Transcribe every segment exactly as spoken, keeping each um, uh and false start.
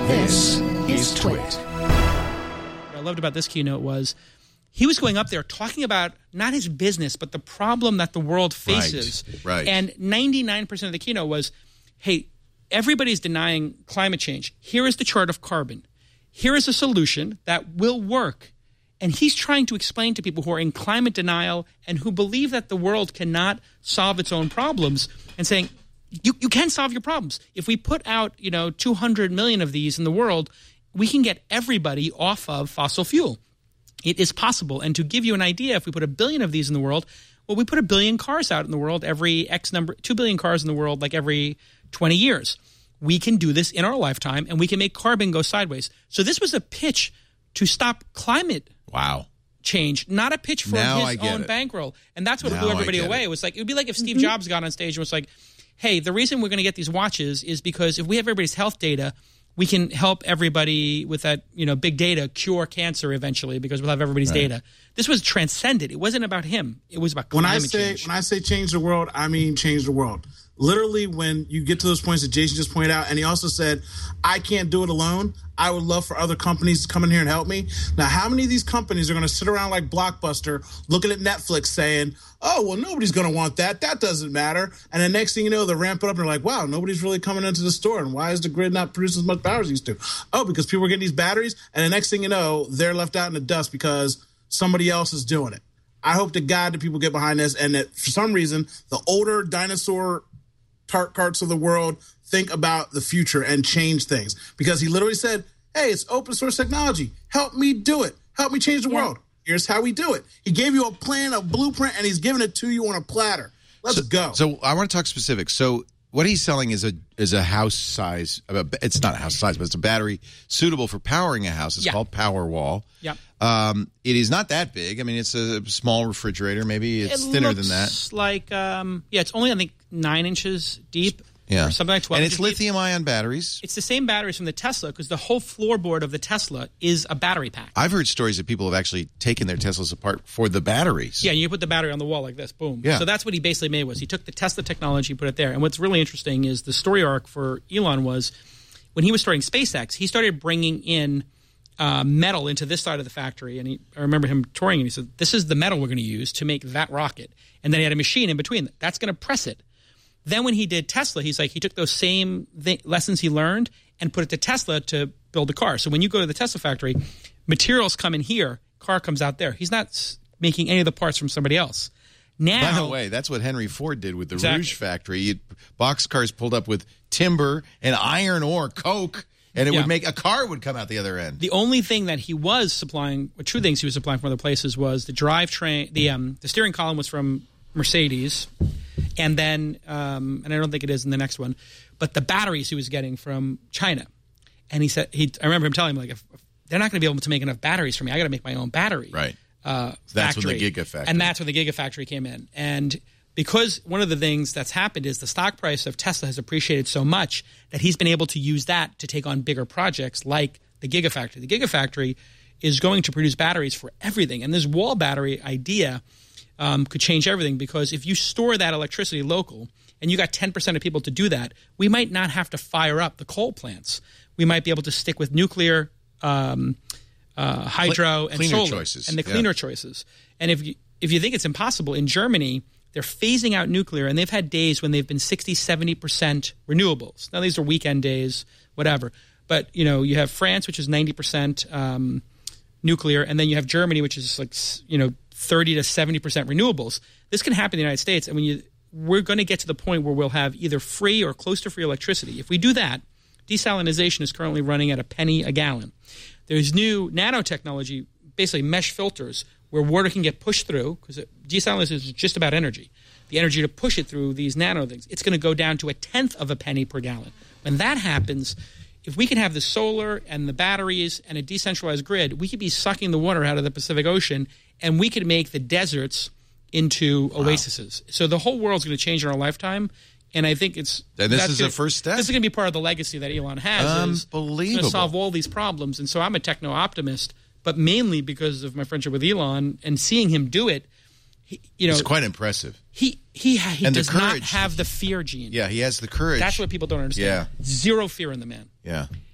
This is Twit. What I loved about this keynote was he was going up there talking about not his business, but the problem that the world faces. Right, right. And ninety-nine percent of the keynote was, hey, everybody's denying climate change. Here is the chart of carbon. Here is a solution that will work. And he's trying to explain to people who are in climate denial and who believe that the world cannot solve its own problems and saying, you, you can solve your problems. If we put out, you know, two hundred million of these in the world, we can get everybody off of fossil fuel. It is possible. And to give you an idea, if we put a billion of these in the world, well, we put a billion cars out in the world every X number, two billion cars in the world like every twenty years. We can do this in our lifetime, and we can make carbon go sideways. So this was a pitch to stop climate wow. change, not a pitch for Now I his get own it. bankroll. And that's what Now blew I everybody get away. it. It was like, it would be like if Steve Jobs got on stage and was like, hey, the reason we're going to get these watches is because if we have everybody's health data, we can help everybody with that, you know, big data cure cancer eventually because we'll have everybody's Right. data. This was transcended. It wasn't about him. It was about When climate I say change. when I say change the world, I mean change the world. Literally, when you get to those points that Jason just pointed out, and he also said, I can't do it alone. I would love for other companies to come in here and help me. Now, how many of these companies are going to sit around like Blockbuster looking at Netflix saying, oh, well, nobody's going to want that. That doesn't matter. And the next thing you know, they ramp it up and they're like, wow, nobody's really coming into the store. And why is the grid not producing as much power as it used to? Oh, because people are getting these batteries. And the next thing you know, they're left out in the dust because somebody else is doing it. I hope to God that people get behind this and that for some reason, the older dinosaur tart carts of the world think about the future and change things, because he literally said, hey, it's open source technology. Help me do it. Help me change the Yeah. world. Here's how we do it. He gave you a plan, a blueprint, and he's giving it to you on a platter. Let's so, go. So I want to talk specifics. So what he's selling is a is a house size. It's not a house size, but it's a battery suitable for powering a house. It's Yeah. called Powerwall. Yeah. Um, it is not that big. I mean, it's a small refrigerator. Maybe it's it thinner looks than that. like, um, yeah, it's only, I think, nine inches deep. Yeah. Or something like twelve And it's inches deep. lithium-ion batteries. It's the same batteries from the Tesla because the whole floorboard of the Tesla is a battery pack. I've heard stories that people have actually taken their Teslas apart for the batteries. Yeah, you put the battery on the wall like this, boom. Yeah. So that's what he basically made was he took the Tesla technology, put it there. And what's really interesting is the story arc for Elon was when he was starting SpaceX, he started bringing in uh, metal into this side of the factory. And he, I remember him touring and he said, this is the metal we're going to use to make that rocket. And then he had a machine in between. That's going to press it. Then when he did Tesla, he's like, he took those same th- lessons he learned and put it to Tesla to build a car. So when you go to the Tesla factory, materials come in here, car comes out there. He's not s- making any of the parts from somebody else. Now, By the way, that's what Henry Ford did with the Exactly. Rouge factory. You'd, boxcars pulled up with timber and iron ore, coke, and it Yeah. would make a car would come out the other end. the only thing that he was supplying, or two things he was supplying from other places, was the drivetrain, the um, the steering column was from Mercedes, and then, um, and I don't think it is in the next one, but the batteries he was getting from China. And he said, he, I remember him telling me, like, if, if they're not going to be able to make enough batteries for me, I got to make my own battery. Right. Uh, That's when factory. the Gigafactory. And that's when the Gigafactory came in. And because one of the things that's happened is the stock price of Tesla has appreciated so much that he's been able to use that to take on bigger projects like the Gigafactory. The Gigafactory is going to produce batteries for everything. And this wall battery idea um, could change everything, because if you store that electricity local and you got ten percent of people to do that, we might not have to fire up the coal plants. We might be able to stick with nuclear, um, uh, hydro, and cleaner solar, choices. and the Yeah. cleaner choices. And if you, if you think it's impossible, in Germany, they're phasing out nuclear, and they've had days when they've been sixty, seventy percent renewables. Now, these are weekend days, whatever. But, you know, you have France, which is ninety percent um, nuclear, and then you have Germany, which is like, you know, thirty to seventy percent renewables. This can happen in the United States, and when you, we're going to get to the point where we'll have either free or close to free electricity. If we do that, desalinization is currently running at a penny a gallon. There's new nanotechnology, basically mesh filters, where water can get pushed through, because desalinization is just about energy. The energy to push it through these nano things. It's going to go down to a tenth of a penny per gallon. When that happens, if we can have the solar and the batteries and a decentralized grid, we could be sucking the water out of the Pacific Ocean, and we could make the deserts into oases. Wow. So the whole world's going to change in our lifetime. And I think it's and this is gonna, the first step. This is going to be part of the legacy that Elon has. Unbelievable. Is going to solve all these problems. And so I'm a techno optimist, but mainly because of my friendship with Elon and seeing him do it. He, you know, it's quite impressive. He he he and does the not have the fear gene. Yeah, he has the courage. That's what people don't understand. Yeah. Zero fear in the man. Yeah.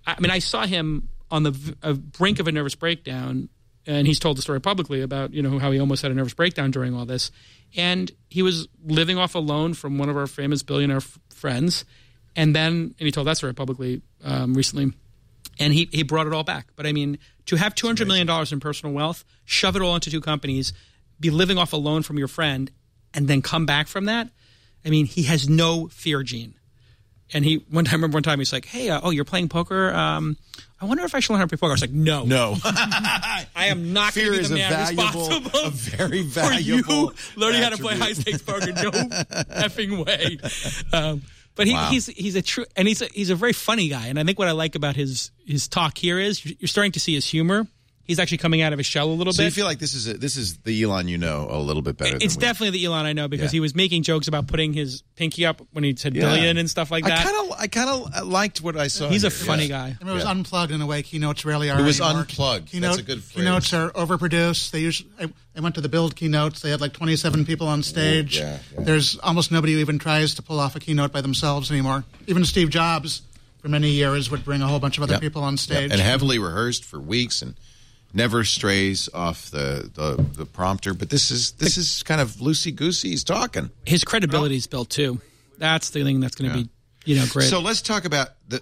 I mean, I saw him on the v- uh, brink of a nervous breakdown, and he's told the story publicly about, you know, how he almost had a nervous breakdown during all this. And he was living off a loan from one of our famous billionaire f- friends. And then, and he told that story publicly um, recently, and he, he brought it all back. But I mean, to have two hundred million dollars in personal wealth, shove it all into two companies, be living off a loan from your friend, and then come back from that, I mean, he has no fear gene. And he, one time, I remember one time, he's like, hey, uh, oh, you're playing poker? Um, I wonder if I should learn how to play poker. I was like, no. No. I am not going Fear to be is the a man valuable, responsible a very for valuable you learning how to play attribute. high-stakes poker. No effing way. Um, but he, Wow. he's he's a true, and he's a, he's a very funny guy. And I think what I like about his his talk here is you're, you're starting to see his humor. He's actually coming out of his shell a little So bit. you feel like this is a, this is the Elon you know a little bit better. It's than we. definitely the Elon I know because Yeah. he was making jokes about putting his pinky up when he said Yeah. billion and stuff like that. I kind of I kind of liked what I saw. He's a here. funny Yeah. guy. I mean, it was Yeah. unplugged in a way keynotes rarely are It was anymore. unplugged. That's a good phrase. Keynotes are overproduced. They usually. I, I went to the Build keynotes. They had like twenty-seven people on stage. yeah, yeah. There's almost nobody who even tries to pull off a keynote by themselves anymore. Even Steve Jobs, for many years, would bring a whole bunch of other Yep. people on Yep. stage. And heavily rehearsed for weeks and never strays off the, the, the prompter. But this is this is kind of loosey goosey. He's talking. His credibility is built too. That's the thing that's going to Yeah. be, you know, great. So let's talk about the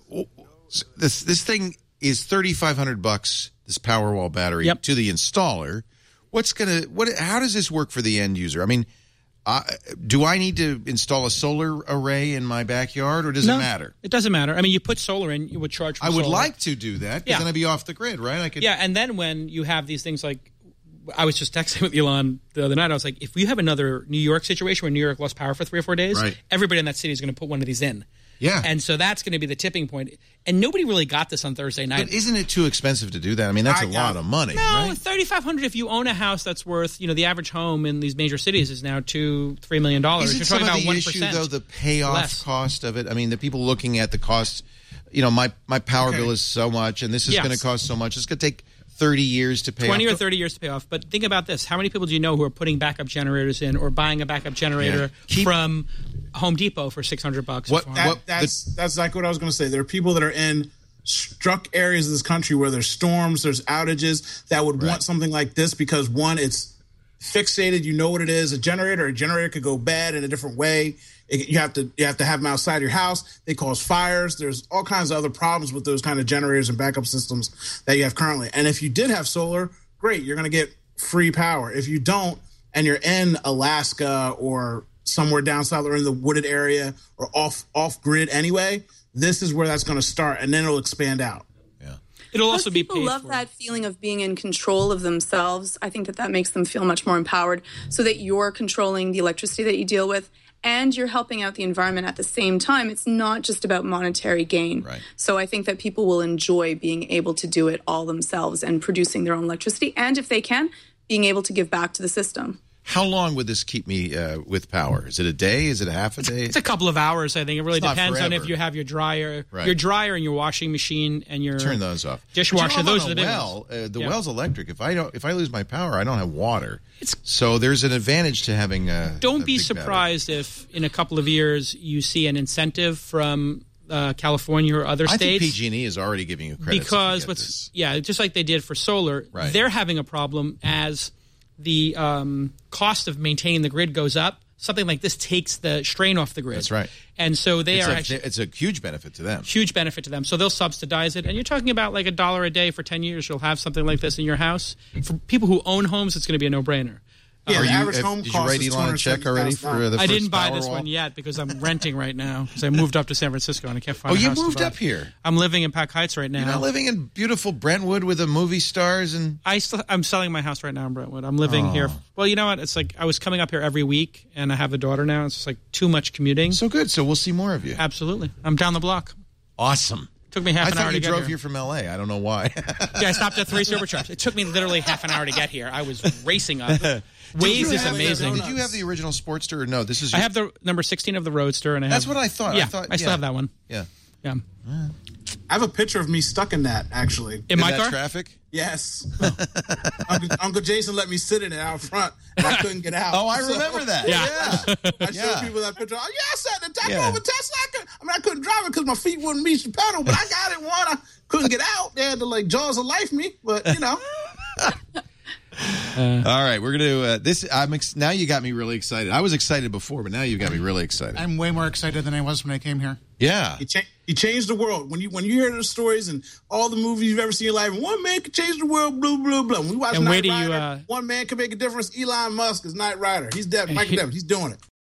this. This thing is thirty five hundred bucks. This Powerwall battery Yep. to the installer. What's gonna what? How does this work for the end user? I mean, uh, do I need to install a solar array in my backyard, or does no, it matter? It doesn't matter. I mean, you put solar in, you would charge from I would solar. like to do that because Yeah. then I'd be off the grid, right? I could. Yeah, and then when you have these things like, I was just texting with Elon the other night. I was like, if you have another New York situation where New York lost power for three or four days, Right. everybody in that city is going to put one of these in. Yeah. And so that's going to be the tipping point. And nobody really got this on Thursday night. But isn't it too expensive to do that? I mean, that's I a got lot it. of money, No, right? thirty-five hundred. If you own a house that's worth, you know, the average home in these major cities is now two, three million dollars. Is You're it some talking of about the one issue, percent though, the payoff less. cost of it? I mean, the people looking at the cost, you know, my, my power Okay. bill is so much, and this is Yes. going to cost so much. It's going to take thirty years to pay twenty off. or thirty years to pay off. But think about this: how many people do you know who are putting backup generators in, or buying a backup generator Yeah. Keep- from Home Depot for six hundred bucks? or What- four what- hundred? That, that's that's exactly what I was going to say. There are people that are in struck areas of this country where there's storms, there's outages that would Right. want something like this because one, it's fixated. You know what it is. A generator, a generator could go bad in a different way. It, you have to you have to have them outside your house. They cause fires. There's all kinds of other problems with those kind of generators and backup systems that you have currently. And if you did have solar, great, you're going to get free power. If you don't, and you're in Alaska or somewhere down south or in the wooded area or off off grid anyway, this is where that's going to start, and then it'll expand out. It'll Most also be people paid love for. that feeling of being in control of themselves. I think that that makes them feel much more empowered, so that you're controlling the electricity that you deal with and you're helping out the environment at the same time. It's not just about monetary gain. Right. So I think that people will enjoy being able to do it all themselves and producing their own electricity, and if they can, being able to give back to the system. How long would this keep me uh, with power? Is it a day? Is it a half a day? It's a couple of hours, I think. It really It's not depends on forever. if you have your dryer, Right. your dryer and your washing machine and your Turn those off. dishwasher. But you know, Those I'm are on the a big well. ones. Uh, the Yeah. well's electric. If I don't, if I lose my power, I don't have water. It's- so there's an advantage to having a. Don't a be big battery. surprised if in a couple of years you see an incentive from uh, California or other I think states. P G and E is already giving you credit because what's yeah, just like they did for solar, Right. they're having a problem as the um, cost of maintaining the grid goes up. Something like this takes the strain off the grid. That's right. And so they it's are a, actually it's a huge benefit to them. huge benefit to them. So they'll subsidize it. And you're talking about like a dollar a day for ten years. You'll have something like this in your house. For people who own homes, it's going to be a no-brainer. Yeah, Are the you- average have- home did you cost write is Elon a check already for uh, the I first didn't buy this Powerwall? one yet because I'm renting right now because I moved up to San Francisco and I can't find Oh, a you house to moved buy. up here. I'm living in Pack Heights right now. You're not living in beautiful Brentwood with the movie stars and. I still, I'm selling my house right now in Brentwood. I'm living Oh. here. Well, you know what? It's like I was coming up here every week, and I have a daughter now. It's just like too much commuting. So good. So we'll see more of you. Absolutely, I'm down the block. Awesome. Took me half I an hour thought to you get drove here. here from L A. I don't know why. Yeah, I stopped at three superchargers. It took me literally half an hour to get here. I was racing up. Did Waze you is have- amazing. Did you have the original Sportster or no? This is. I Your, have the number sixteen of the Roadster, and I have. That's what I thought. I Yeah, thought- I still yeah. have that one. Yeah. Yeah. I have a picture of me stuck in that, actually. In Is my that car? traffic? Yes. Uncle, Uncle Jason let me sit in it out front, and I couldn't get out. Oh, I So, remember that. Yeah. Yeah. I showed Yeah. people that picture. Oh, yeah, I sat in the Yeah. Tacoma Tesla. I, could, I mean, I couldn't drive it because my feet wouldn't reach the pedal, but I got it one. I couldn't get out. They had to, like, jaws of life me, but, you know. All right, we're gonna uh, this. I'm ex- now you got me really excited. I was excited before, but now you got me really excited. I'm way more excited than I was when I came here. Yeah, He, cha- he changed the world. When you when you hear the stories and all the movies you've ever seen in your life, one man could change the world, blah, blah, blah. When we watch And Knight where do you, Rider, uh, one man can make a difference. Elon Musk is Knight Rider. He's dead. Michael Devin. He's doing it.